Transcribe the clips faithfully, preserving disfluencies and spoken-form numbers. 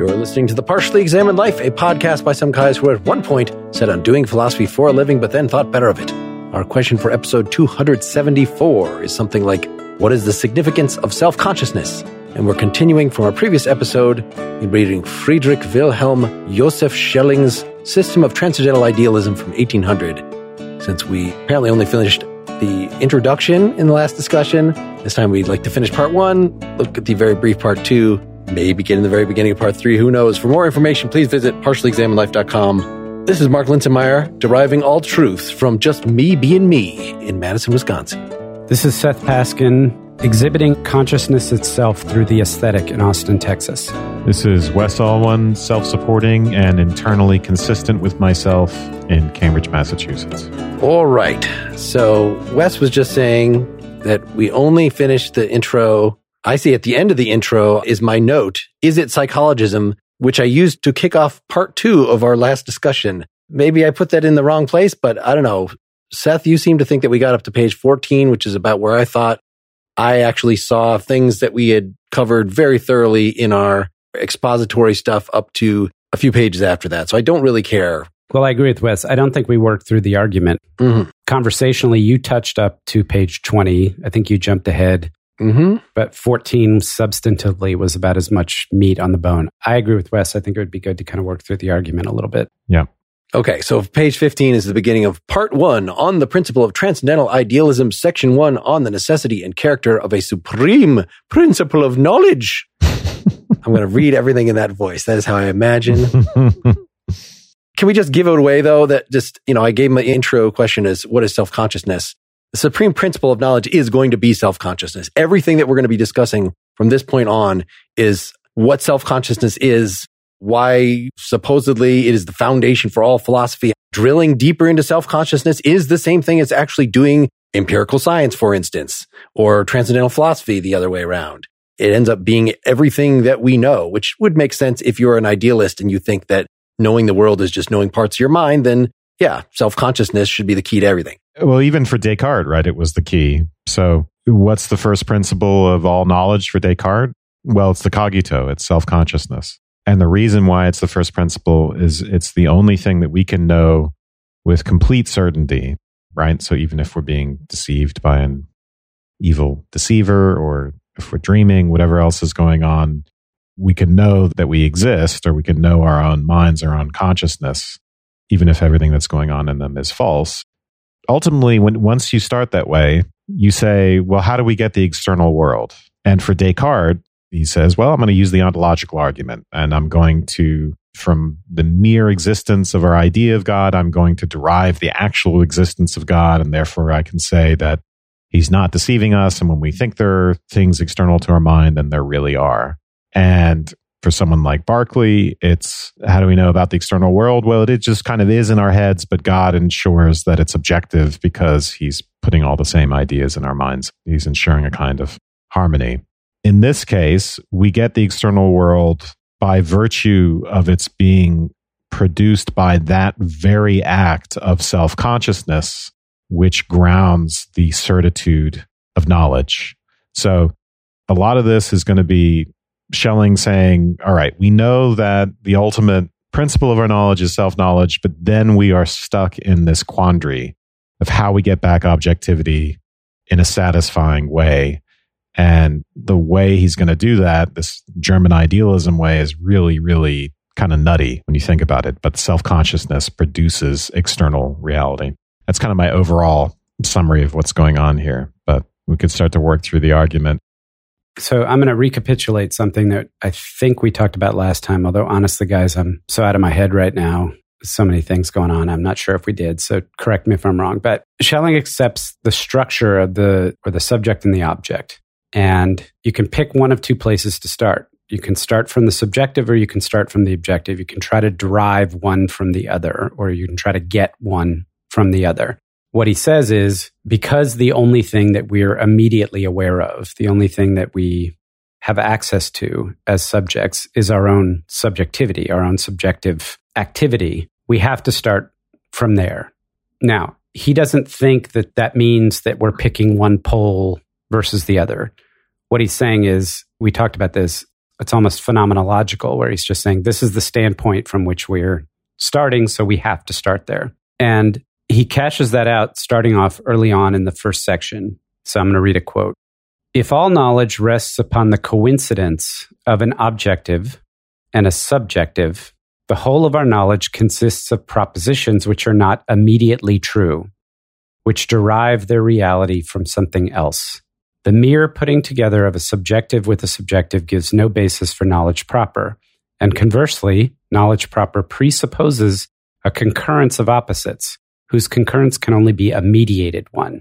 You're listening to The Partially Examined Life, a podcast by some guys who at one point set on doing philosophy for a living, but then thought better of it. Our question for episode two hundred seventy-four is something like, what is the significance of self-consciousness? And we're continuing from our previous episode in reading Friedrich Wilhelm Joseph Schelling's System of Transcendental Idealism from eighteen hundred. Since we apparently only finished the introduction in the last discussion, this time we'd like to finish part one, look at the very brief part two, maybe get in the very beginning of part three, who knows. For more information, please visit partially examined life dot com. This is Mark Linsenmeyer, deriving all truth from just me being me in Madison, Wisconsin. This is Seth Paskin, exhibiting consciousness itself through the aesthetic in Austin, Texas. This is Wes Alwan, self-supporting and internally consistent with myself in Cambridge, Massachusetts. All right. So Wes was just saying that we only finished the intro. I see at the end of the intro is my note, is it psychologism, which I used to kick off part two of our last discussion. Maybe I put that in the wrong place, but I don't know. Seth, you seem to think that we got up to page fourteen, which is about where I thought I actually saw things that we had covered very thoroughly in our expository stuff up to a few pages after that. So I don't really care. Well, I agree with Wes. I don't think we worked through the argument. Mm-hmm. Conversationally, you touched up to page twenty. I think you jumped ahead. Mm-hmm. But fourteen substantively was about as much meat on the bone. I agree with Wes. I think it would be good to kind of work through the argument a little bit. Yeah. Okay, so page fifteen is the beginning of part one on the principle of transcendental idealism, section one on the necessity and character of a supreme principle of knowledge. I'm going to read everything in that voice. That is how I imagine. Can we just give it away, though, that just, you know, I gave my intro question as what is self-consciousness? The supreme principle of knowledge is going to be self-consciousness. Everything that we're going to be discussing from this point on is what self-consciousness is, why supposedly it is the foundation for all philosophy. Drilling deeper into self-consciousness is the same thing as actually doing empirical science, for instance, or transcendental philosophy the other way around. It ends up being everything that we know, which would make sense if you're an idealist and you think that knowing the world is just knowing parts of your mind, then yeah, self-consciousness should be the key to everything. Well, even for Descartes, right, it was the key. So what's the first principle of all knowledge for Descartes? Well, it's the cogito, it's self-consciousness. And the reason why it's the first principle is it's the only thing that we can know with complete certainty, right? So even if we're being deceived by an evil deceiver, or if we're dreaming, whatever else is going on, we can know that we exist, or we can know our own minds, our own consciousness, even if everything that's going on in them is false. Ultimately, when once you start that way, you say, well, how do we get the external world? And for Descartes, he says, well, I'm going to use the ontological argument, and I'm going to, from the mere existence of our idea of God, I'm going to derive the actual existence of God, and therefore I can say that he's not deceiving us, and when we think there are things external to our mind, then there really are. And for someone like Berkeley, it's, how do we know about the external world? Well, it just kind of is in our heads, but God ensures that it's objective because he's putting all the same ideas in our minds. He's ensuring a kind of harmony. In this case, we get the external world by virtue of its being produced by that very act of self-consciousness, which grounds the certitude of knowledge. So a lot of this is going to be Schelling saying, all right, we know that the ultimate principle of our knowledge is self-knowledge, but then we are stuck in this quandary of how we get back objectivity in a satisfying way. And the way he's going to do that, this German idealism way, is really, really kind of nutty when you think about it. But self-consciousness produces external reality. That's kind of my overall summary of what's going on here. But we could start to work through the argument. So I'm going to recapitulate something that I think we talked about last time, although honestly, guys, I'm so out of my head right now. So many things going on. I'm not sure if we did. So correct me if I'm wrong. But Schelling accepts the structure of the, or the subject and the object. And you can pick one of two places to start. You can start from the subjective, or you can start from the objective. You can try to derive one from the other, or you can try to get one from the other. What he says is, because the only thing that we're immediately aware of, the only thing that we have access to as subjects is our own subjectivity, our own subjective activity, we have to start from there. Now, he doesn't think that that means that we're picking one pole versus the other. What he's saying is, we talked about this, it's almost phenomenological, where he's just saying, this is the standpoint from which we're starting, so we have to start there. And he cashes that out starting off early on in the first section. So I'm going to read a quote. If all knowledge rests upon the coincidence of an objective and a subjective, the whole of our knowledge consists of propositions which are not immediately true, which derive their reality from something else. The mere putting together of a subjective with a subjective gives no basis for knowledge proper. And conversely, knowledge proper presupposes a concurrence of opposites, whose concurrence can only be a mediated one.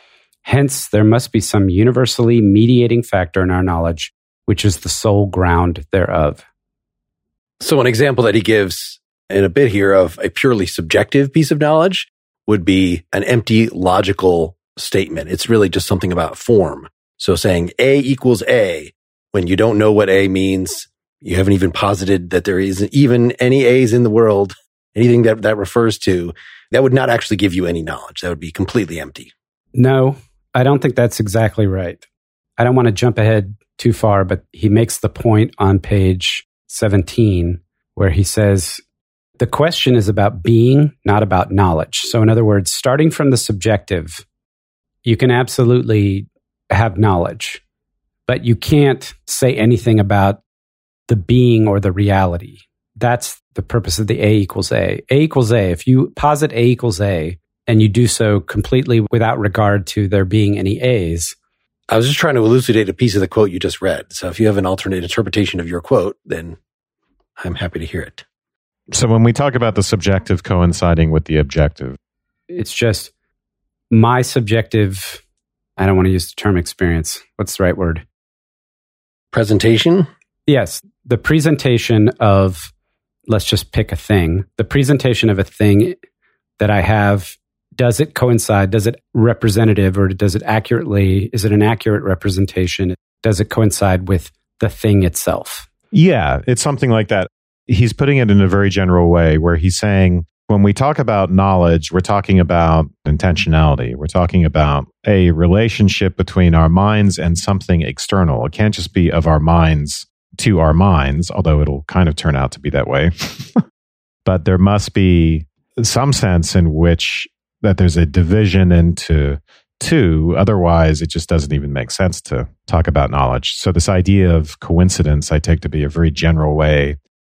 Hence, there must be some universally mediating factor in our knowledge, which is the sole ground thereof. So an example that he gives in a bit here of a purely subjective piece of knowledge would be an empty logical statement. It's really just something about form. So saying A equals A, when you don't know what A means, you haven't even posited that there isn't even any A's in the world, anything that that refers to, that would not actually give you any knowledge. That would be completely empty. No, I don't think that's exactly right. I don't want to jump ahead too far, but he makes the point on page seventeen where he says, the question is about being, not about knowledge. So in other words, starting from the subjective, you can absolutely have knowledge, but you can't say anything about the being or the reality. That's the purpose of the A equals A. A equals A. If you posit A equals A and you do so completely without regard to there being any A's. I was just trying to elucidate a piece of the quote you just read. So if you have an alternate interpretation of your quote, then I'm happy to hear it. So when we talk about the subjective coinciding with the objective, it's just my subjective, I don't want to use the term experience. What's the right word? Presentation? Yes. The presentation of, let's just pick a thing. The presentation of a thing that I have, does it coincide? Does it representative or does it accurately, is it an accurate representation? Does it coincide with the thing itself? Yeah, it's something like that. He's putting it in a very general way where he's saying, when we talk about knowledge, we're talking about intentionality. We're talking about a relationship between our minds and something external. It can't just be of our minds to our minds, although it'll kind of turn out to be that way. But there must be some sense in which that there's a division into two. Otherwise, it just doesn't even make sense to talk about knowledge. So this idea of coincidence, I take to be a very general way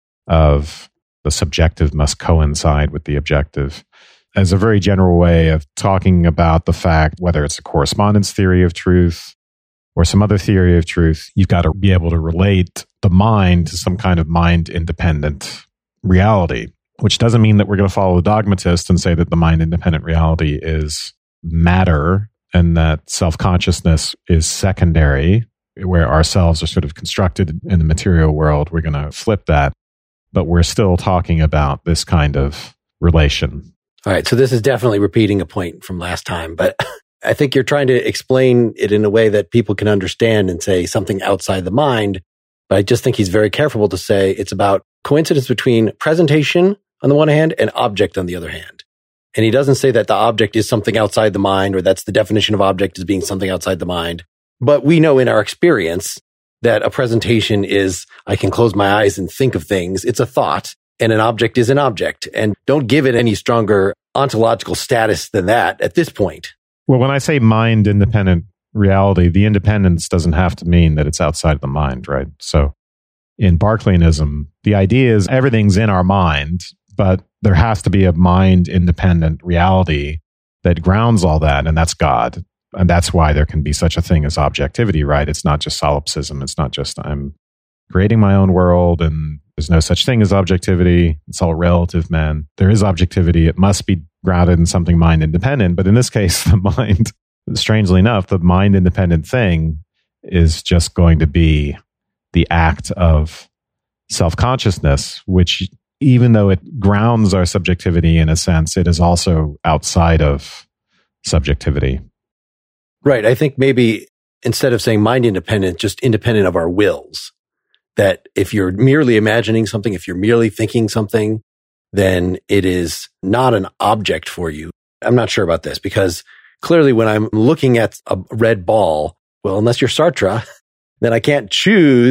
of the subjective must coincide with the objective as a very general way of talking about the fact, whether it's a correspondence theory of truth or some other theory of truth, you've got to be able to relate the mind to some kind of mind-independent reality, which doesn't mean that we're going to follow the dogmatist and say that the mind-independent reality is matter and that self-consciousness is secondary, where ourselves are sort of constructed in the material world. We're going to flip that. But we're still talking about this kind of relation. All right. So this is definitely repeating a point from last time, but I think you're trying to explain it in a way that people can understand and say something outside the mind. But I just think he's very careful to say it's about coincidence between presentation on the one hand and object on the other hand. And he doesn't say that the object is something outside the mind, or that's the definition of object as being something outside the mind. But we know in our experience that a presentation is, I can close my eyes and think of things. It's a thought, and an object is an object. And don't give it any stronger ontological status than that at this point. Well, when I say mind-independent reality, the independence doesn't have to mean that it's outside of the mind, right? So in Berkeleyanism, the idea is everything's in our mind, but there has to be a mind-independent reality that grounds all that, and that's God. And that's why there can be such a thing as objectivity, right? It's not just solipsism. It's not just I'm creating my own world and there's no such thing as objectivity. It's all relative, man. There is objectivity. It must be grounded in something mind independent. But in this case, the mind, strangely enough, the mind independent thing is just going to be the act of self-consciousness, which even though it grounds our subjectivity in a sense, it is also outside of subjectivity. Right. I think maybe instead of saying mind independent, just independent of our wills. That if you're merely imagining something, if you're merely thinking something, then it is not an object for you. I'm not sure about this because clearly when I'm looking at a red ball, well, unless you're Sartre, then I can't choose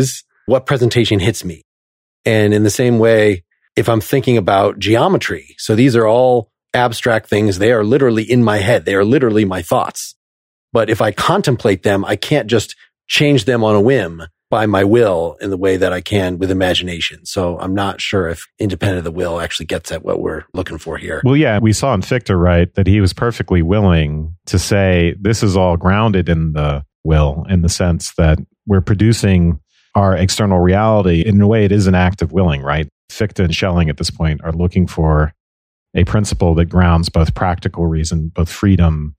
what presentation hits me. And in the same way, if I'm thinking about geometry, so these are all abstract things. They are literally in my head. They are literally my thoughts. But if I contemplate them, I can't just change them on a whim by my will in the way that I can with imagination. So I'm not sure if independent of the will actually gets at what we're looking for here. Well, yeah, we saw in Fichte, right, that he was perfectly willing to say this is all grounded in the will, in the sense that we're producing our external reality. In a way, it is an act of willing, right? Fichte and Schelling at this point are looking for a principle that grounds both practical reason, both freedom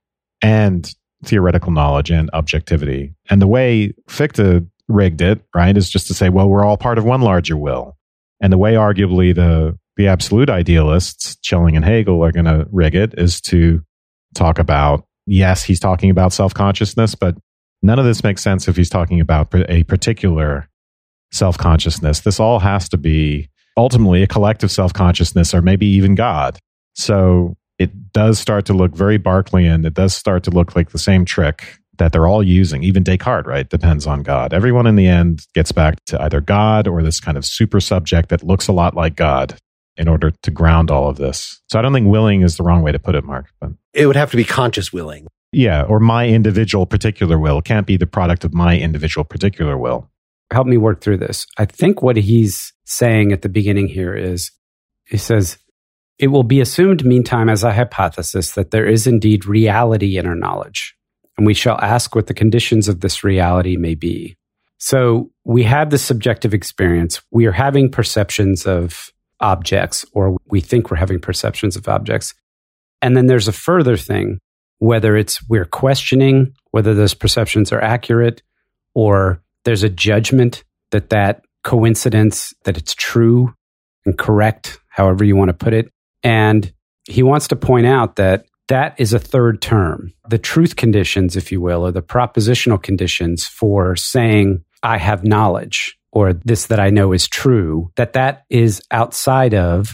and theoretical knowledge and objectivity. And the way Fichte rigged it, right, is just to say, well, we're all part of one larger will. And the way arguably the, the absolute idealists, Schelling and Hegel, are going to rig it is to talk about, yes, he's talking about self-consciousness, but none of this makes sense if he's talking about a particular self-consciousness. This all has to be ultimately a collective self-consciousness, or maybe even God. So it does start to look very Berkeleyan. It does start to look like the same trick that they're all using. Even Descartes, right, depends on God. Everyone in the end gets back to either God or this kind of super subject that looks a lot like God in order to ground all of this. So I don't think willing is the wrong way to put it, Mark. But it would have to be conscious willing. Yeah, or my individual particular will. It can't be the product of my individual particular will. Help me work through this. I think what he's saying at the beginning here is, he says, it will be assumed meantime as a hypothesis that there is indeed reality in our knowledge, and we shall ask what the conditions of this reality may be. So we have the subjective experience. We are having perceptions of objects, or we think we're having perceptions of objects. And then there's a further thing, whether it's we're questioning whether those perceptions are accurate, or there's a judgment that that coincidence, that it's true and correct, however you want to put it. And he wants to point out that that is a third term. The truth conditions, if you will, or the propositional conditions for saying, I have knowledge, or this that I know is true, that that is outside of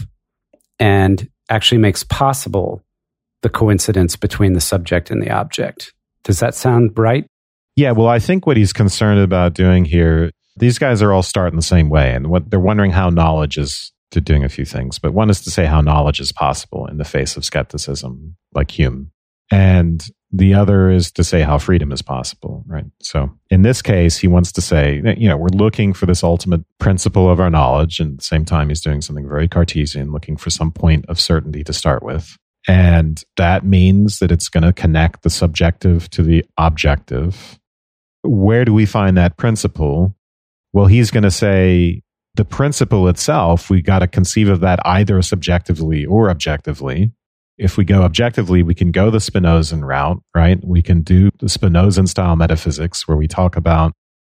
and actually makes possible the coincidence between the subject and the object. Does that sound right? Yeah, well, I think what he's concerned about doing here, these guys are all starting the same way, and what they're wondering how knowledge is to doing a few things. But one is to say how knowledge is possible in the face of skepticism, like Hume. And the other is to say how freedom is possible, right? So in this case, he wants to say, you know, we're looking for this ultimate principle of our knowledge, and at the same time, he's doing something very Cartesian, looking for some point of certainty to start with. And that means that it's going to connect the subjective to the objective. Where do we find that principle? Well, he's going to say the principle itself, we got to conceive of that either subjectively or objectively. If we go objectively, we can go the Spinozan route, right? We can do the Spinozan style metaphysics where we talk about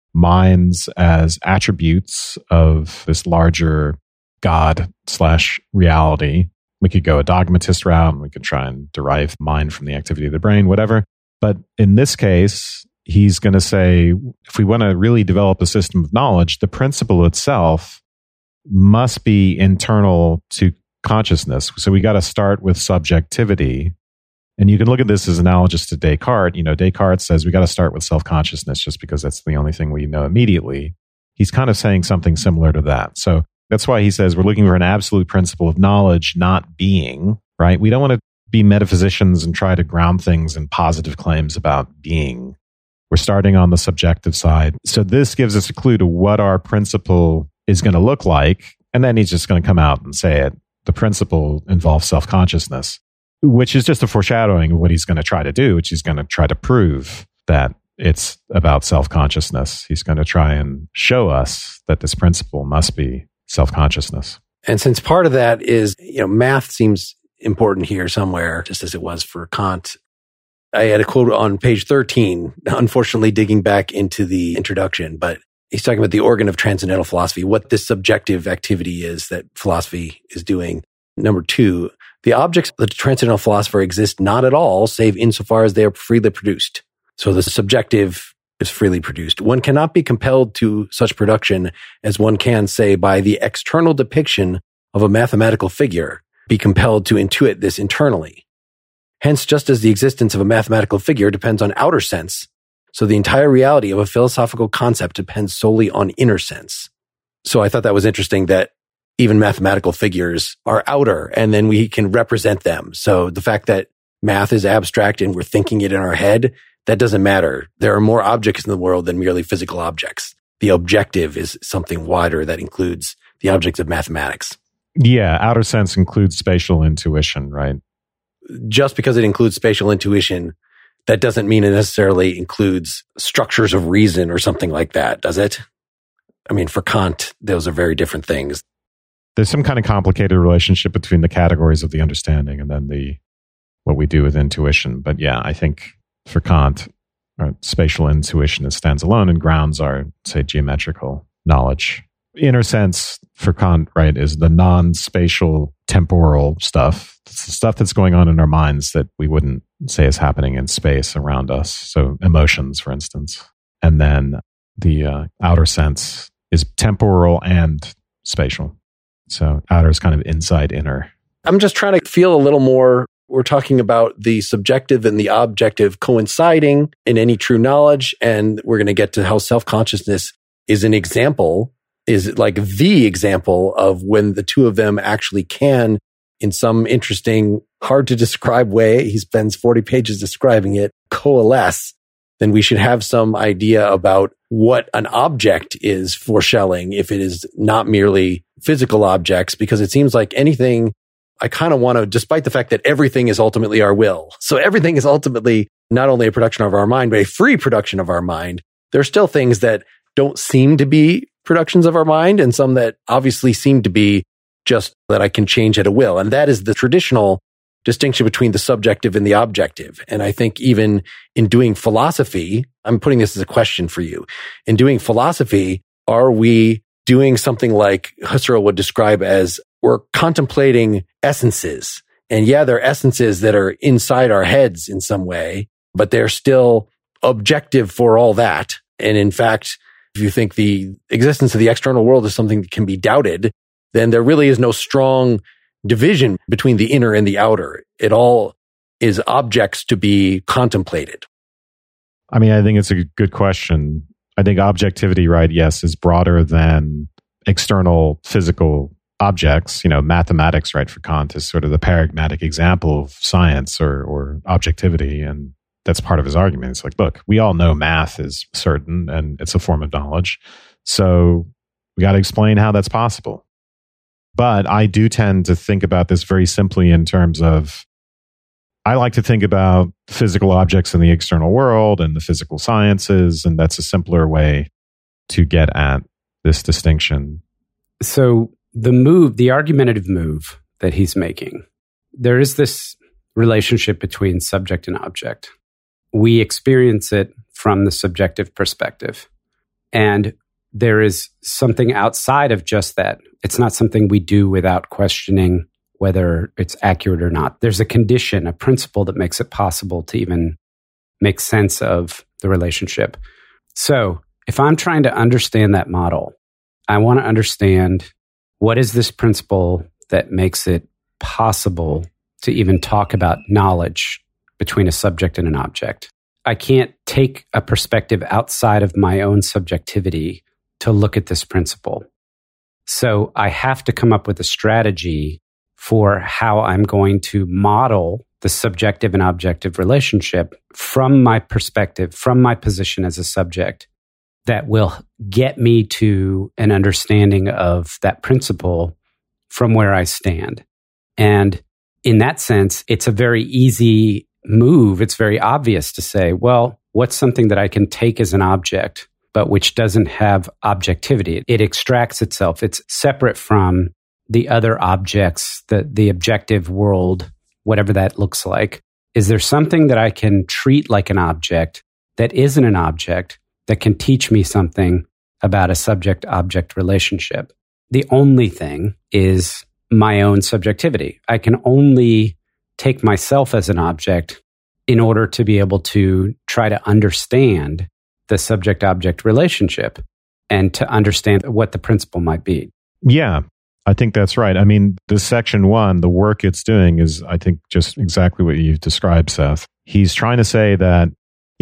minds as attributes of this larger God slash reality. We could go a dogmatist route, and we could try and derive mind from the activity of the brain, whatever. But in this case, he's going to say, if we want to really develop a system of knowledge, the principle itself must be internal to consciousness. So we got to start with subjectivity. And you can look at this as analogous to Descartes. You know, Descartes says we got to start with self-consciousness just because that's the only thing we know immediately. He's kind of saying something similar to that. So that's why he says we're looking for an absolute principle of knowledge, not being, right? We don't want to be metaphysicians and try to ground things in positive claims about being. We're starting on the subjective side. So this gives us a clue to what our principle is going to look like. And then he's just going to come out and say it. The principle involves self-consciousness, which is just a foreshadowing of what he's going to try to do, which he's going to try to prove that it's about self-consciousness. He's going to try and show us that this principle must be self-consciousness. And since part of that is, you know, math seems important here somewhere, just as it was for Kant. I had a quote on page thirteen, unfortunately digging back into the introduction, but he's talking about the organ of transcendental philosophy, what this subjective activity is that philosophy is doing. Number two, the objects of the transcendental philosopher exist not at all, save insofar as they are freely produced. So the subjective is freely produced. One cannot be compelled to such production as one can, say, by the external depiction of a mathematical figure, be compelled to intuit this internally. Hence, just as the existence of a mathematical figure depends on outer sense, So the entire reality of a philosophical concept depends solely on inner sense. So I thought that was interesting that even mathematical figures are outer and then we can represent them. So the fact that math is abstract and we're thinking it in our head, that doesn't matter. There are more objects in the world than merely physical objects. The objective is something wider that includes the objects of mathematics. Yeah, outer sense includes spatial intuition, right? Just because it includes spatial intuition, that doesn't mean it necessarily includes structures of reason or something like that, does it? I mean, for Kant, those are very different things. There's some kind of complicated relationship between the categories of the understanding and then the what we do with intuition. But yeah, I think for Kant, uh, spatial intuition is stands alone and grounds are, say, geometrical knowledge. Inner sense for Kant, right, is the non-spatial temporal stuff. It's the stuff that's going on in our minds that we wouldn't say is happening in space around us. So emotions, for instance. And then the uh, outer sense is temporal and spatial. So outer is kind of inside inner. I'm just trying to feel a little more. We're talking about the subjective and the objective coinciding in any true knowledge. And we're going to get to how self-consciousness is an example, is like the example of when the two of them actually can, in some interesting, hard to describe way, he spends forty pages describing it, coalesce. Then we should have some idea about what an object is for Schelling if it is not merely physical objects, because it seems like anything, I kind of want to, despite the fact that everything is ultimately our will. So everything is ultimately not only a production of our mind, but a free production of our mind. There are still things that don't seem to be productions of our mind and some that obviously seem to be just that I can change at a will. And that is the traditional distinction between the subjective and the objective. And I think even in doing philosophy, I'm putting this as a question for you. In doing philosophy, are we doing something like Husserl would describe as we're contemplating essences? And yeah, they're essences that are inside our heads in some way, but they're still objective for all that. And in fact, if you think the existence of the external world is something that can be doubted, then there really is no strong division between the inner and the outer. It all is objects to be contemplated. I mean, I think it's a good question. I think objectivity, right, yes, is broader than external physical objects. You know, mathematics, right, for Kant is sort of the paradigmatic example of science or, or objectivity. And that's part of his argument. It's like, look, we all know math is certain and it's a form of knowledge. So we got to explain how that's possible. But I do tend to think about this very simply in terms of, I like to think about physical objects in the external world and the physical sciences, and that's a simpler way to get at this distinction. So the move, the argumentative move that he's making, there is this relationship between subject and object. We experience it from the subjective perspective. And there is something outside of just that. It's not something we do without questioning whether it's accurate or not. There's a condition, a principle that makes it possible to even make sense of the relationship. So if I'm trying to understand that model, I want to understand what is this principle that makes it possible to even talk about knowledge between a subject and an object. I can't take a perspective outside of my own subjectivity to look at this principle. So I have to come up with a strategy for how I'm going to model the subjective and objective relationship from my perspective, from my position as a subject, that will get me to an understanding of that principle from where I stand. And in that sense, it's a very easy move. It's very obvious to say, well, what's something that I can take as an object, but which doesn't have objectivity? It extracts itself. It's separate from the other objects, the, the objective world, whatever that looks like. Is there something that I can treat like an object that isn't an object that can teach me something about a subject-object relationship? The only thing is my own subjectivity. I can only take myself as an object in order to be able to try to understand the subject-object relationship and to understand what the principle might be. Yeah, I think that's right. I mean, the section one, the work it's doing is, I think, just exactly what you've described, Seth. He's trying to say that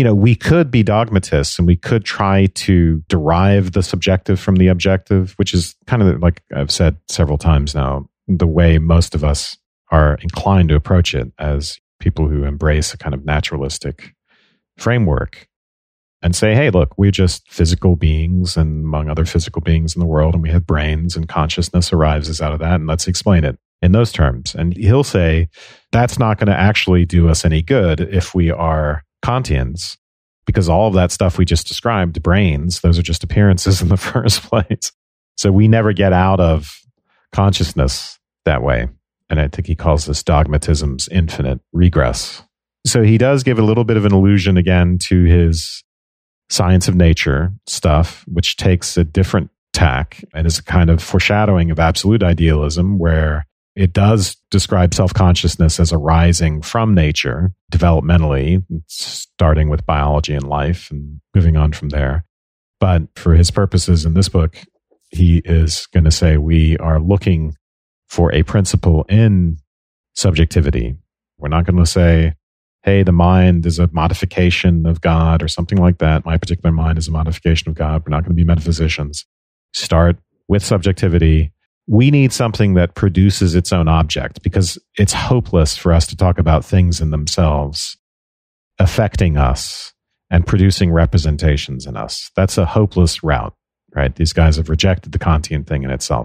you know, we could be dogmatists and we could try to derive the subjective from the objective, which is kind of like I've said several times now, the way most of us are inclined to approach it as people who embrace a kind of naturalistic framework and say, hey, look, we're just physical beings and among other physical beings in the world, and we have brains and consciousness arises out of that, and let's explain it in those terms. And he'll say, that's not going to actually do us any good if we are Kantians, because all of that stuff we just described, brains, those are just appearances in the first place. So we never get out of consciousness that way. And I think he calls this dogmatism's infinite regress. So he does give a little bit of an allusion again to his science of nature stuff, which takes a different tack and is a kind of foreshadowing of absolute idealism, where it does describe self-consciousness as arising from nature developmentally, starting with biology and life and moving on from there. But for his purposes in this book, he is going to say we are looking for a principle in subjectivity. We're not going to say, hey, the mind is a modification of God or something like that. My particular mind is a modification of God. We're not going to be metaphysicians. Start with subjectivity. We need something that produces its own object, because it's hopeless for us to talk about things in themselves affecting us and producing representations in us. That's a hopeless route, right? These guys have rejected the Kantian thing in itself.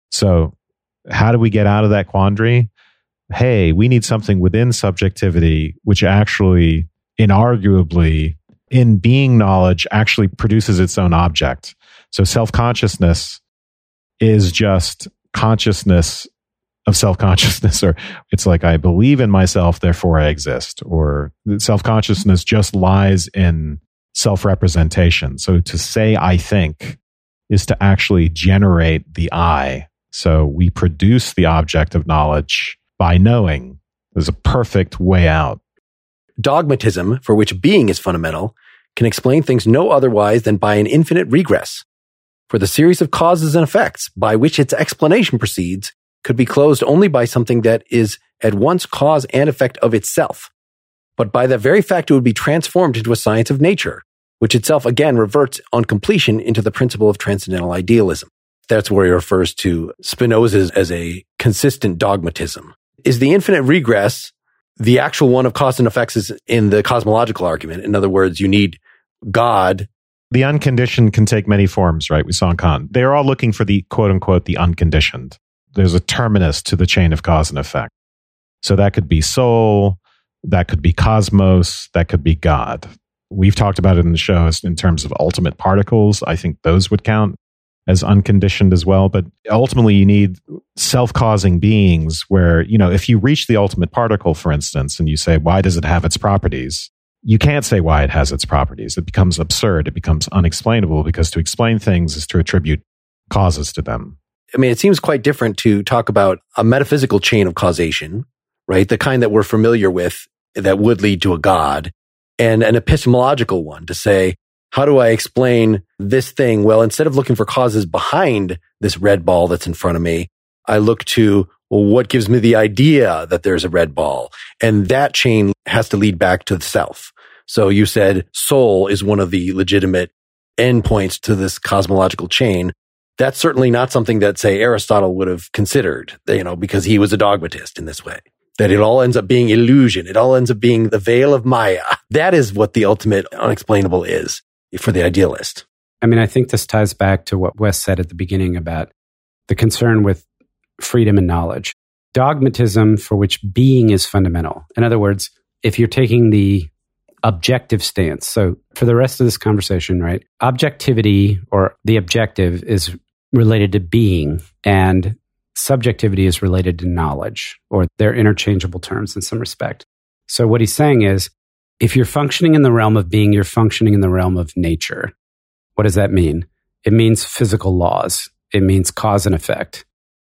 So how do we get out of that quandary? Hey, we need something within subjectivity which actually, inarguably, in being knowledge, actually produces its own object. So self-consciousness is just consciousness of self-consciousness, or it's like, I believe in myself, therefore I exist, or self-consciousness just lies in self-representation. So to say I think is to actually generate the I. So we produce the object of knowledge by knowing. There's a perfect way out. Dogmatism, for which being is fundamental, can explain things no otherwise than by an infinite regress. For the series of causes and effects by which its explanation proceeds could be closed only by something that is at once cause and effect of itself. But by that very fact, it would be transformed into a science of nature, which itself again reverts on completion into the principle of transcendental idealism. That's where he refers to Spinoza's as a consistent dogmatism. Is the infinite regress the actual one of cause and effects is in the cosmological argument? In other words, you need God. The unconditioned can take many forms, right? We saw in Kant. They're all looking for the quote unquote, the unconditioned. There's a terminus to the chain of cause and effect. So that could be soul, that could be cosmos, that could be God. We've talked about it in the show in terms of ultimate particles. I think those would count as unconditioned as well. But ultimately, you need self-causing beings where, you know, if you reach the ultimate particle, for instance, and you say, why does it have its properties? You can't say why it has its properties. It becomes absurd. It becomes unexplainable, because to explain things is to attribute causes to them. I mean, it seems quite different to talk about a metaphysical chain of causation, right? The kind that we're familiar with that would lead to a God, and an epistemological one to say, how do I explain this thing? Well, instead of looking for causes behind this red ball that's in front of me, I look to, well, what gives me the idea that there's a red ball? And that chain has to lead back to the self. So you said soul is one of the legitimate endpoints to this cosmological chain. That's certainly not something that, say, Aristotle would have considered, you know, because he was a dogmatist in this way. That it all ends up being illusion. It all ends up being the veil of Maya. That is what the ultimate unexplainable is for the idealist. I mean, I think this ties back to what Wes said at the beginning about the concern with freedom and knowledge. Dogmatism, for which being is fundamental. In other words, if you're taking the objective stance, so for the rest of this conversation, right, objectivity or the objective is related to being, and subjectivity is related to knowledge, or they're interchangeable terms in some respect. So what he's saying is, if you're functioning in the realm of being, you're functioning in the realm of nature. What does that mean? It means physical laws. It means cause and effect.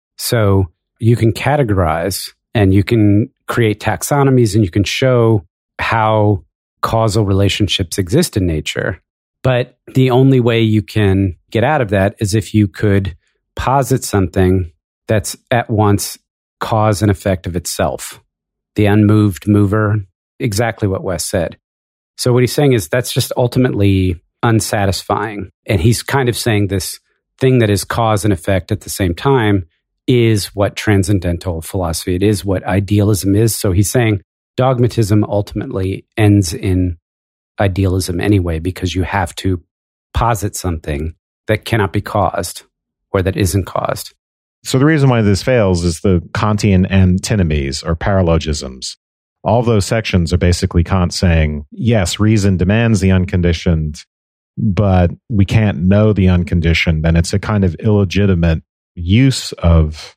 So you can categorize and you can create taxonomies and you can show how causal relationships exist in nature. But the only way you can get out of that is if you could posit something that's at once cause and effect of itself. The unmoved mover, exactly what Wes said. So what he's saying is that's just ultimately unsatisfying. And he's kind of saying this thing that is cause and effect at the same time is what transcendental philosophy, it is what idealism is. So he's saying dogmatism ultimately ends in idealism anyway, because you have to posit something that cannot be caused or that isn't caused. So the reason why this fails is the Kantian antinomies or paralogisms. All those sections are basically Kant saying, yes, reason demands the unconditioned, but we can't know the unconditioned. And it's a kind of illegitimate use of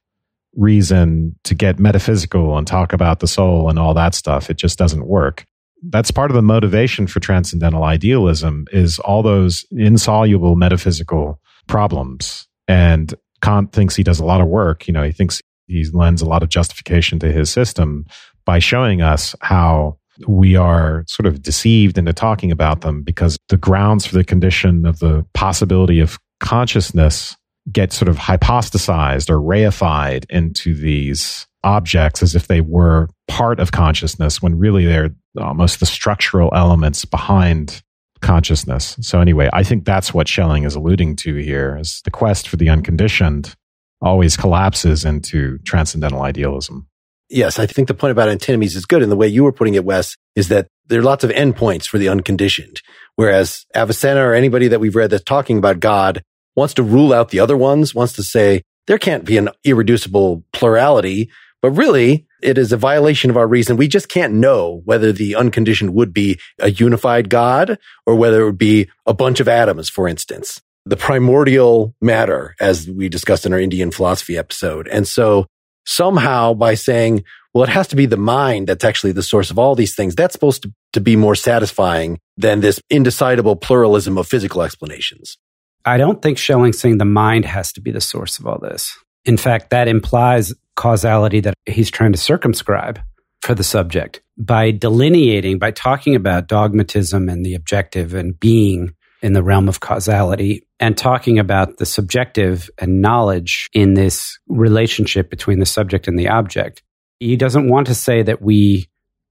reason to get metaphysical and talk about the soul and all that stuff. It just doesn't work. That's part of the motivation for transcendental idealism is all those insoluble metaphysical problems. And Kant thinks he does a lot of work. You know, he thinks he lends a lot of justification to his system by showing us how we are sort of deceived into talking about them because the grounds for the condition of the possibility of consciousness get sort of hypostasized or reified into these objects as if they were part of consciousness when really they're almost the structural elements behind consciousness. So anyway, I think that's what Schelling is alluding to here, is the quest for the unconditioned always collapses into transcendental idealism. Yes, I think the point about antinomies is good. And the way you were putting it, Wes, is that there are lots of endpoints for the unconditioned. Whereas Avicenna or anybody that we've read that's talking about God wants to rule out the other ones, wants to say there can't be an irreducible plurality, but really it is a violation of our reason. We just can't know whether the unconditioned would be a unified God or whether it would be a bunch of atoms, for instance. The primordial matter, as we discussed in our Indian philosophy episode. And so somehow by saying, well, it has to be the mind that's actually the source of all these things, that's supposed to, to be more satisfying than this indecidable pluralism of physical explanations. I don't think Schelling's saying the mind has to be the source of all this. In fact, that implies causality that he's trying to circumscribe for the subject. By delineating, by talking about dogmatism and the objective and being in the realm of causality, and talking about the subjective and knowledge in this relationship between the subject and the object, he doesn't want to say that we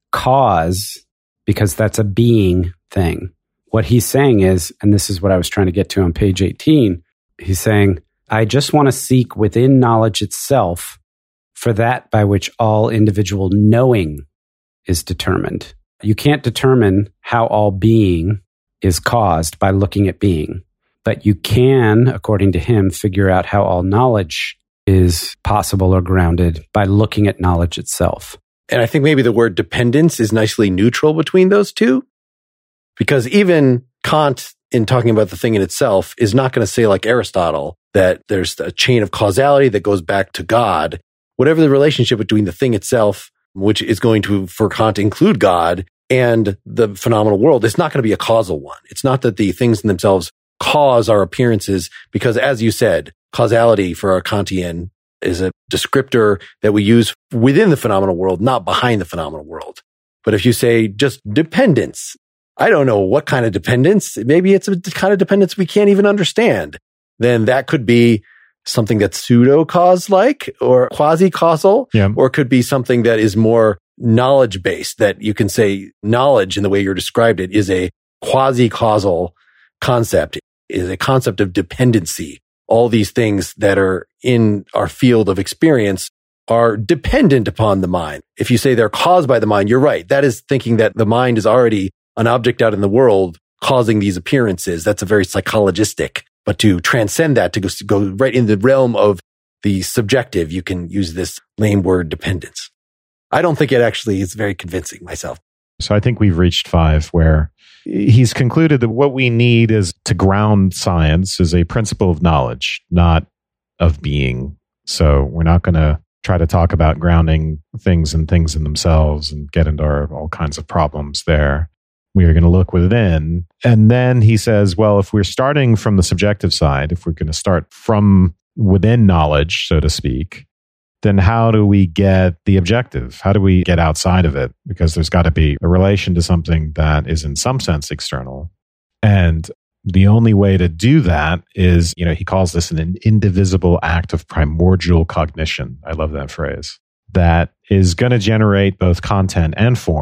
cause because that's a being thing. What he's saying is, and this is what I was trying to get to on page eighteen, he's saying, I just want to seek within knowledge itself for that by which all individual knowing is determined. You can't determine how all being is caused by looking at being, but you can, according to him, figure out how all knowledge is possible or grounded by looking at knowledge itself. And I think maybe the word dependence is nicely neutral between those two, because even Kant, in talking about the thing in itself, is not going to say, like Aristotle, that there's a chain of causality that goes back to God. Whatever the relationship between the thing itself, which is going to, for Kant, include God, and the phenomenal world, it's not going to be a causal one. It's not that the things in themselves cause our appearances, because as you said, causality for our Kantian is a descriptor that we use within the phenomenal world, not behind the phenomenal world. But if you say just dependence, I don't know what kind of dependence, maybe it's a kind of dependence we can't even understand, then that could be something that's pseudo-cause-like or quasi-causal, yeah. Or it could be something that is more knowledge-based, that you can say knowledge in the way you're described it is a quasi-causal concept, is a concept of dependency. All these things that are in our field of experience are dependent upon the mind. If you say they're caused by the mind, you're right. That is thinking that the mind is already an object out in the world causing these appearances. That's a very psychologistic. But to transcend that, to go, to go right in the realm of the subjective, you can use this lame word dependence. I don't think it actually is very convincing myself. So I think we've reached five, where he's concluded that what we need is to ground science is a principle of knowledge, not of being. So we're not going to try to talk about grounding things and things in themselves and get into our, all kinds of problems there. We are going to look within. And then he says, well, if we're starting from the subjective side, if we're going to start from within knowledge, so to speak, then how do we get the objective? How do we get outside of it? Because there's got to be a relation to something that is in some sense external. And the only way to do that is, you know, he calls this an indivisible act of primordial cognition. I love that phrase. That is going to generate both content and form.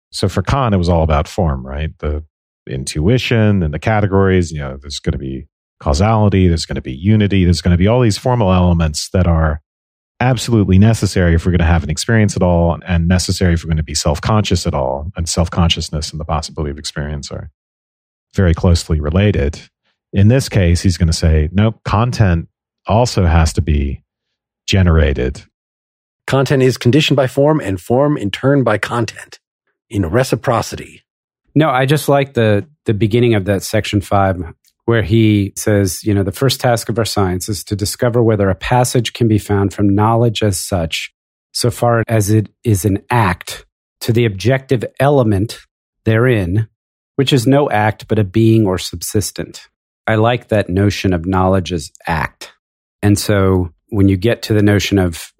So for Kant, it was all about form, right? The intuition and the categories, you know, there's going to be causality, there's going to be unity, there's going to be all these formal elements that are absolutely necessary if we're going to have an experience at all, and necessary if we're going to be self-conscious at all. And self-consciousness and the possibility of experience are very closely related. In this case, he's going to say, nope, content also has to be generated. Content is conditioned by form, and form in turn by content, in reciprocity. No, I just like the the beginning of that section five, where he says, you know, the first task of our science is to discover whether a passage can be found from knowledge as such, so far as it is an act, to the objective element therein, which is no act but a being or subsistent. I like that notion of knowledge as act. And so when you get to the notion of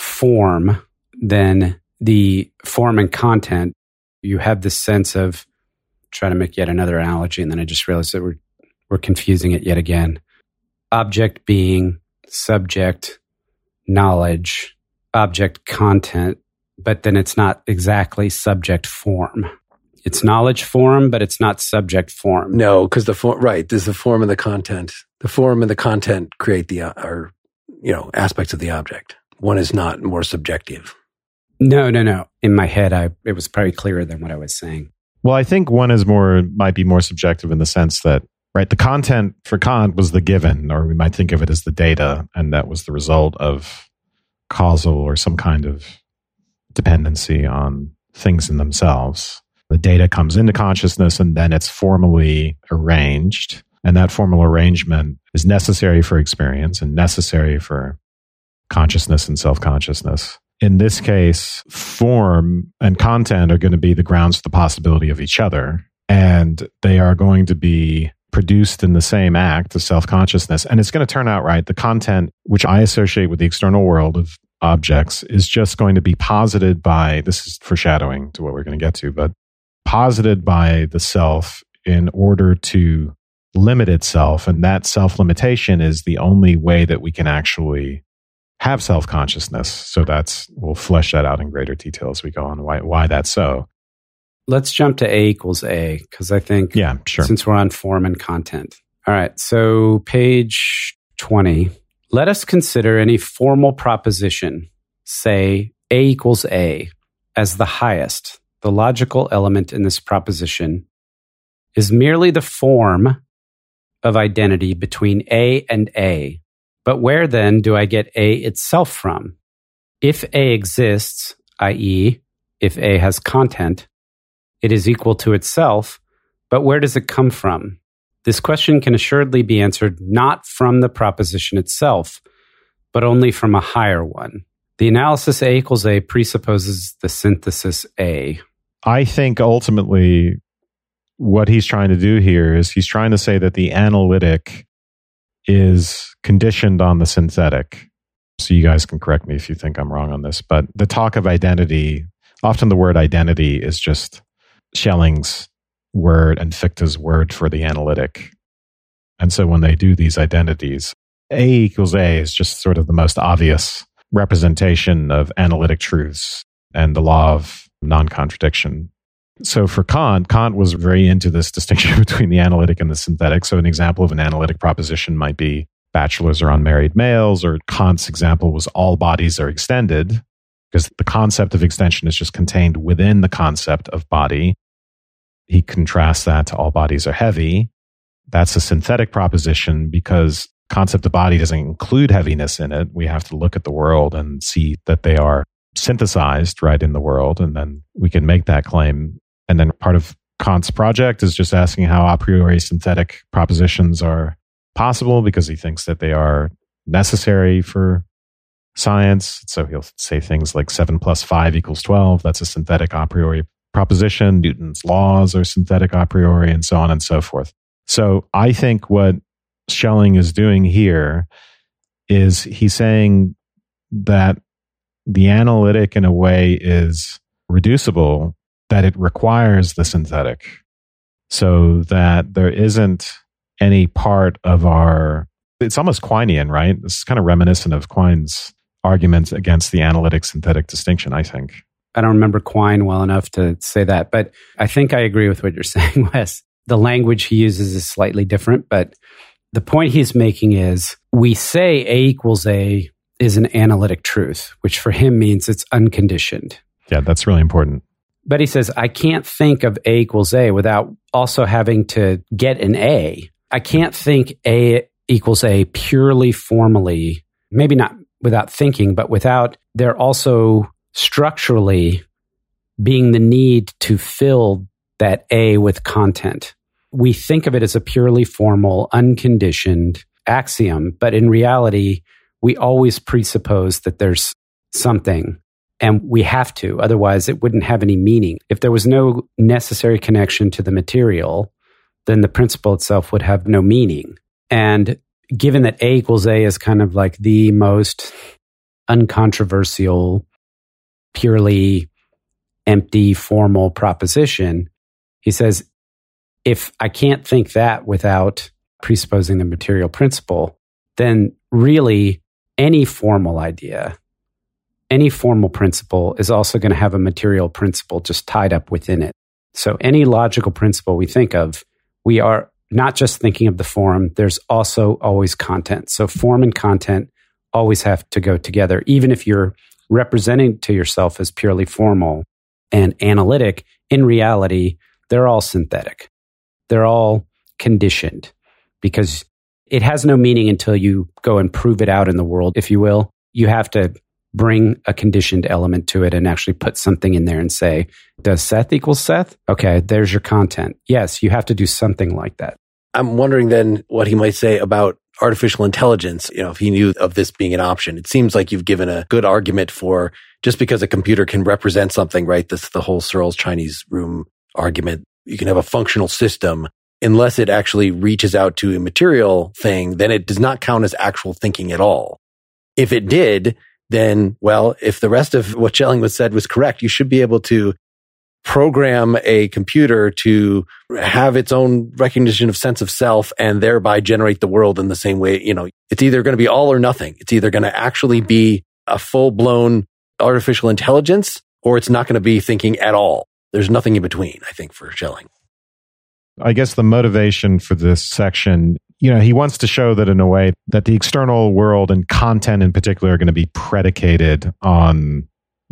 form, then the form and content, you have this sense of, trying to make yet another analogy, and then I just realized that we're we're confusing it yet again. Object being, subject, knowledge, object content, but then it's not exactly subject form. It's knowledge form, but it's not subject form. No, because the form, right, there's the form and the content. The form and the content create the, uh, or, you know, aspects of the object. One is not more subjective. No, no, no. In my head, I it was probably clearer than what I was saying. Well, I think one is more, might be more subjective in the sense that, right, the content for Kant was the given, or we might think of it as the data, and that was the result of causal or some kind of dependency on things in themselves. The data comes into consciousness and then it's formally arranged, and that formal arrangement is necessary for experience and necessary for consciousness and self-consciousness. In this case, form and content are going to be the grounds for the possibility of each other, and they are going to be produced in the same act of self-consciousness. And it's going to turn out right. The content, which I associate with the external world of objects, is just going to be posited by, this is foreshadowing to what we're going to get to, but posited by the self in order to limit itself. And that self-limitation is the only way that we can actually have self-consciousness. So that's, we'll flesh that out in greater detail as we go on, why, why that's so. Let's jump to A equals A, because I think, yeah, sure. Since we're on form and content. All right, so page twenty. Let us consider any formal proposition, say A equals A, as the highest. The logical element in this proposition is merely the form of identity between A and A. But where then do I get A itself from? If A exists, that is, if A has content, it is equal to itself, but where does it come from? This question can assuredly be answered not from the proposition itself, but only from a higher one. The analysis A equals A presupposes the synthesis A. I think ultimately what he's trying to do here is he's trying to say that the analytic is conditioned on the synthetic. So you guys can correct me if you think I'm wrong on this, but the talk of identity, often the word identity is just Schelling's word and Fichte's word for the analytic. And so when they do these identities, A equals A is just sort of the most obvious representation of analytic truths and the law of non-contradiction. So for Kant, Kant was very into this distinction between the analytic and the synthetic. So an example of an analytic proposition might be bachelors are unmarried males, or Kant's example was all bodies are extended, because the concept of extension is just contained within the concept of body. He contrasts that to all bodies are heavy. That's a synthetic proposition because concept of body doesn't include heaviness in it. We have to look at the world and see that they are synthesized right in the world, and then we can make that claim. And then part of Kant's project is just asking how a priori synthetic propositions are possible, because he thinks that they are necessary for science. So he'll say things like seven plus five equals twelve. That's a synthetic a priori proposition. Newton's laws are synthetic a priori, and so on and so forth. So I think what Schelling is doing here is he's saying that the analytic in a way is reducible, that it requires the synthetic, so that there isn't any part of our, it's almost Quinean, right? This is kind of reminiscent of Quine's argument against the analytic synthetic distinction, I think. I don't remember Quine well enough to say that, but I think I agree with what you're saying, Wes. The language he uses is slightly different, but the point he's making is we say A equals A is an analytic truth, which for him means it's unconditioned. Yeah, that's really important. But he says, I can't think of A equals A without also having to get an A. I can't think A equals A purely formally, maybe not without thinking, but without there also structurally being the need to fill that A with content. We think of it as a purely formal, unconditioned axiom, but in reality, we always presuppose that there's something, and we have to, otherwise it wouldn't have any meaning. If there was no necessary connection to the material, then the principle itself would have no meaning. And given that A equals A is kind of like the most uncontroversial, purely empty, formal proposition, he says, if I can't think that without presupposing the material principle, then really any formal idea, any formal principle is also going to have a material principle just tied up within it. So any logical principle we think of, we are not just thinking of the form, there's also always content. So form and content always have to go together. Even if you're representing to yourself as purely formal and analytic, in reality, they're all synthetic. They're all conditioned because it has no meaning until you go and prove it out in the world, if you will. You have to bring a conditioned element to it and actually put something in there and say, does Seth equal Seth? Okay, there's your content. Yes, you have to do something like that. I'm wondering then what he might say about artificial intelligence, you know, if he knew of this being an option. It seems like you've given a good argument for just because a computer can represent something, right? This is the whole Searle's Chinese room argument. You can have a functional system. Unless it actually reaches out to a material thing, then it does not count as actual thinking at all. If it did, then, well, if the rest of what Schelling was said was correct, you should be able to program a computer to have its own recognition of sense of self and thereby generate the world in the same way. You know, it's either going to be all or nothing. It's either going to actually be a full-blown artificial intelligence or it's not going to be thinking at all. There's nothing in between, I think, for Schelling. I guess the motivation for this section, you know, he wants to show that in a way that the external world and content in particular are going to be predicated on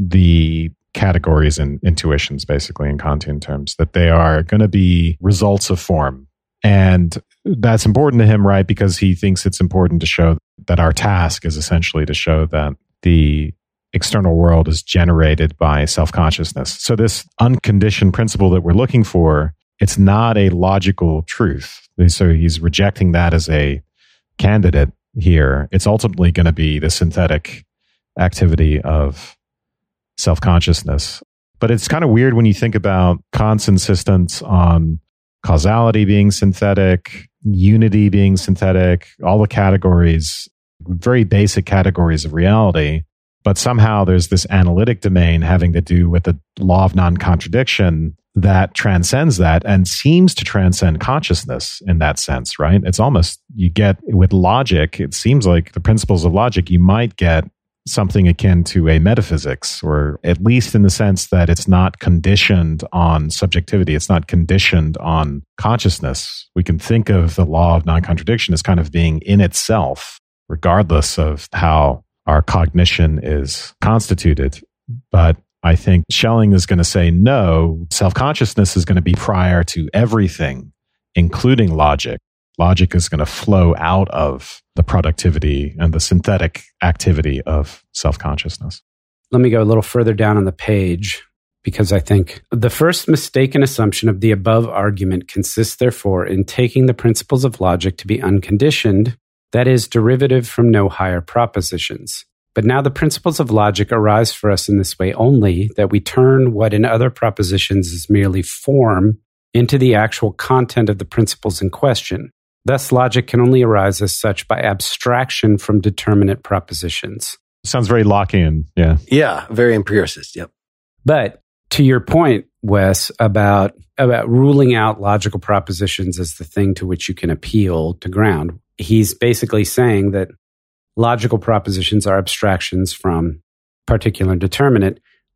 the categories and intuitions, basically, in Kantian terms, that they are going to be results of form. And that's important to him, right? Because he thinks it's important to show that our task is essentially to show that the external world is generated by self-consciousness. So this unconditioned principle that we're looking for, it's not a logical truth. So he's rejecting that as a candidate here. It's ultimately going to be the synthetic activity of self-consciousness. But it's kind of weird when you think about Kant's insistence on causality being synthetic, unity being synthetic, all the categories, very basic categories of reality. But somehow there's this analytic domain having to do with the law of non-contradiction that transcends that and seems to transcend consciousness in that sense, right? It's almost, you get with logic, it seems like the principles of logic, you might get something akin to a metaphysics, or at least in the sense that it's not conditioned on subjectivity. It's not conditioned on consciousness. We can think of the law of non-contradiction as kind of being in itself, regardless of how our cognition is constituted. But I think Schelling is going to say, no, self-consciousness is going to be prior to everything, including logic. Logic is going to flow out of the productivity and the synthetic activity of self-consciousness. Let me go a little further down on the page, because I think the first mistaken assumption of the above argument consists, therefore, in taking the principles of logic to be unconditioned, that is, derivative from no higher propositions. But now the principles of logic arise for us in this way only, that we turn what in other propositions is merely form into the actual content of the principles in question. Thus, logic can only arise as such by abstraction from determinate propositions. Sounds very Lockean, yeah. Yeah, very empiricist, yep. But to your point, Wes, about, about ruling out logical propositions as the thing to which you can appeal to ground, he's basically saying that logical propositions are abstractions from particular determinate,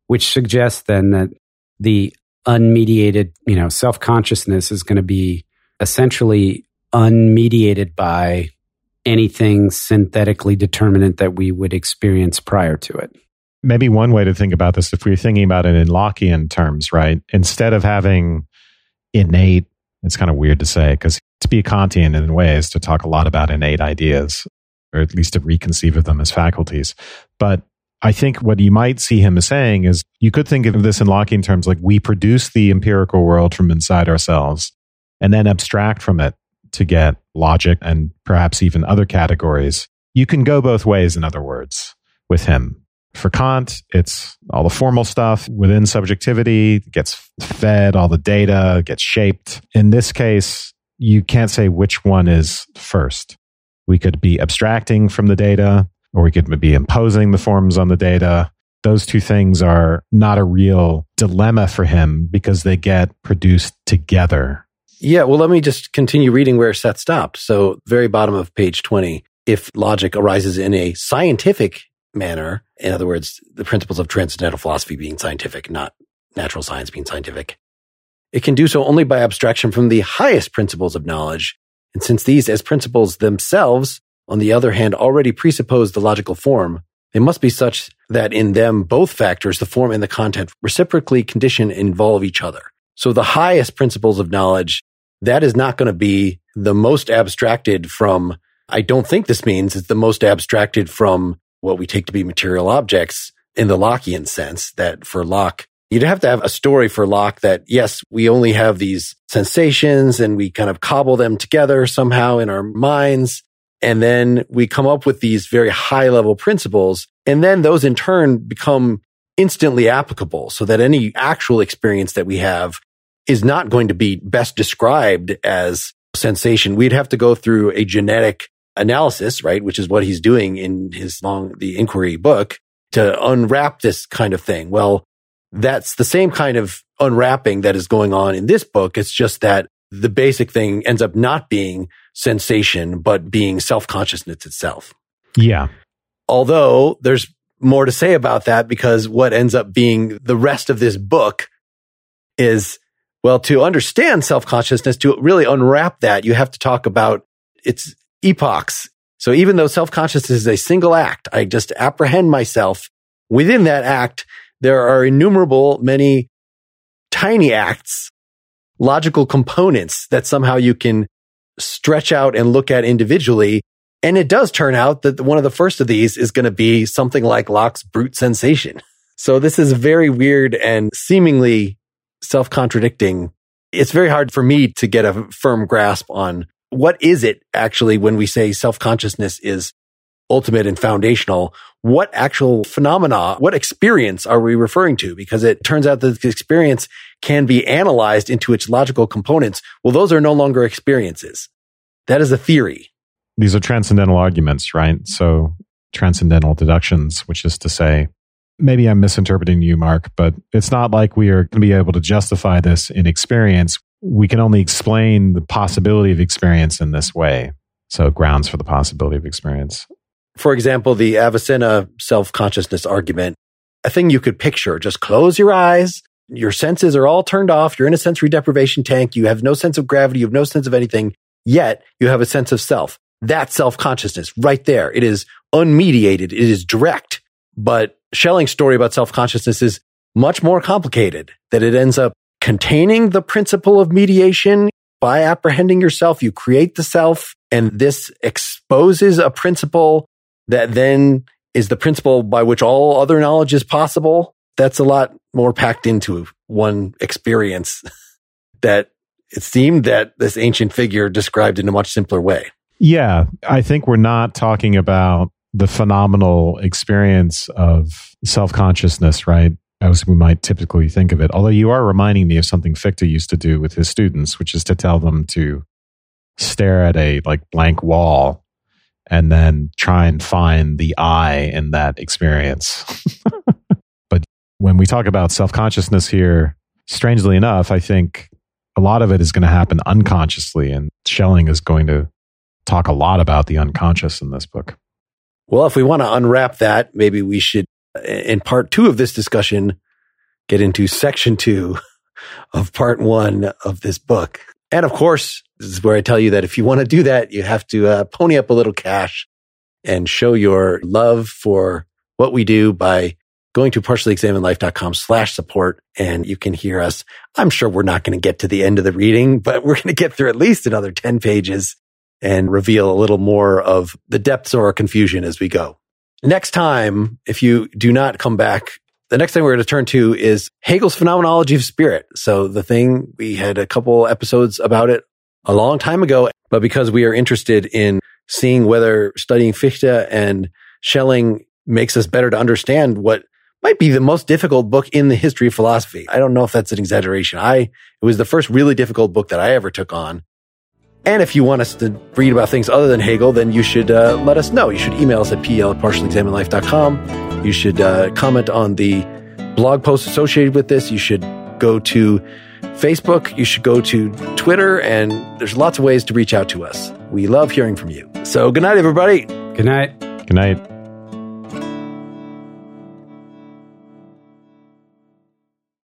which suggests then that the unmediated, you know, self-consciousness is going to be essentially unmediated by anything synthetically determinate that we would experience prior to it. Maybe one way to think about this, if we're thinking about it in Lockean terms, right? Instead of having innate, it's kind of weird to say, because to be a Kantian in a way is to talk a lot about innate ideas, or at least to reconceive of them as faculties. But I think what you might see him as saying is, you could think of this in Lockean terms, like we produce the empirical world from inside ourselves and then abstract from it to get logic and perhaps even other categories. You can go both ways, in other words, with him. For Kant, it's all the formal stuff within subjectivity, gets fed, all the data gets shaped. In this case, you can't say which one is first. We could be abstracting from the data, or we could be imposing the forms on the data. Those two things are not a real dilemma for him because they get produced together. Yeah, well, let me just continue reading where Seth stopped. So, very bottom of page twenty, if logic arises in a scientific manner, in other words, the principles of transcendental philosophy being scientific, not natural science being scientific, it can do so only by abstraction from the highest principles of knowledge. And since these, as principles themselves, on the other hand, already presuppose the logical form, they must be such that in them both factors, the form and the content, reciprocally condition and involve each other. So the highest principles of knowledge, that is not going to be the most abstracted from, I don't think this means it's the most abstracted from what we take to be material objects in the Lockean sense, that for Locke, you'd have to have a story for Locke that, yes, we only have these sensations and we kind of cobble them together somehow in our minds. And then we come up with these very high level principles. And then those in turn become instantly applicable so that any actual experience that we have is not going to be best described as sensation. We'd have to go through a genetic analysis, right? Which is what he's doing in his long, the Inquiry book, to unwrap this kind of thing. Well, that's the same kind of unwrapping that is going on in this book. It's just that the basic thing ends up not being sensation, but being self-consciousness itself. Yeah. Although there's more to say about that, because what ends up being the rest of this book is, well, to understand self-consciousness, to really unwrap that, you have to talk about its epochs. So even though self-consciousness is a single act, I just apprehend myself. Within that act, there are innumerable, many tiny acts, logical components that somehow you can stretch out and look at individually. And it does turn out that one of the first of these is going to be something like Locke's brute sensation. So this is very weird and seemingly self-contradicting. It's very hard for me to get a firm grasp on what is it actually when we say self-consciousness is ultimate and foundational. What actual phenomena, what experience are we referring to? Because it turns out that the experience can be analyzed into its logical components. Well, those are no longer experiences. That is a theory. These are transcendental arguments, right? So transcendental deductions, which is to say, maybe I'm misinterpreting you, Mark, but it's not like we are going to be able to justify this in experience. We can only explain the possibility of experience in this way. So grounds for the possibility of experience. For example, the Avicenna self-consciousness argument, a thing you could picture, just close your eyes, your senses are all turned off, you're in a sensory deprivation tank, you have no sense of gravity, you have no sense of anything, yet you have a sense of self. That's self-consciousness right there. It is unmediated, it is direct. But Schelling's story about self-consciousness is much more complicated, that it ends up containing the principle of mediation. By apprehending yourself, you create the self, and this exposes a principle that then is the principle by which all other knowledge is possible. That's a lot more packed into one experience that it seemed that this ancient figure described in a much simpler way. Yeah, I think we're not talking about the phenomenal experience of self-consciousness, right? As we might typically think of it. Although you are reminding me of something Fichte used to do with his students, which is to tell them to stare at a like blank wall and then try and find the I in that experience. But when we talk about self-consciousness here, strangely enough, I think a lot of it is going to happen unconsciously, and Schelling is going to talk a lot about the unconscious in this book. Well, if we want to unwrap that, maybe we should, in part two of this discussion, get into section two of part one of this book. And of course, this is where I tell you that if you want to do that, you have to uh, pony up a little cash and show your love for what we do by going to partiallyexaminedlife.com slash support. And you can hear us. I'm sure we're not going to get to the end of the reading, but we're going to get through at least another ten pages and reveal a little more of the depths of our confusion as we go. Next time, if you do not come back, the next thing we're going to turn to is Hegel's Phenomenology of Spirit. So the thing, we had a couple episodes about it a long time ago, but because we are interested in seeing whether studying Fichte and Schelling makes us better to understand what might be the most difficult book in the history of philosophy. I don't know if that's an exaggeration. I, it was the first really difficult book that I ever took on. And if you want us to read about things other than Hegel, then you should uh, let us know. You should email us at p l at partially examined life dot com. You should uh, comment on the blog posts associated with this. You should go to Facebook. You should go to Twitter. And there's lots of ways to reach out to us. We love hearing from you. So good night, everybody. Good night. Good night.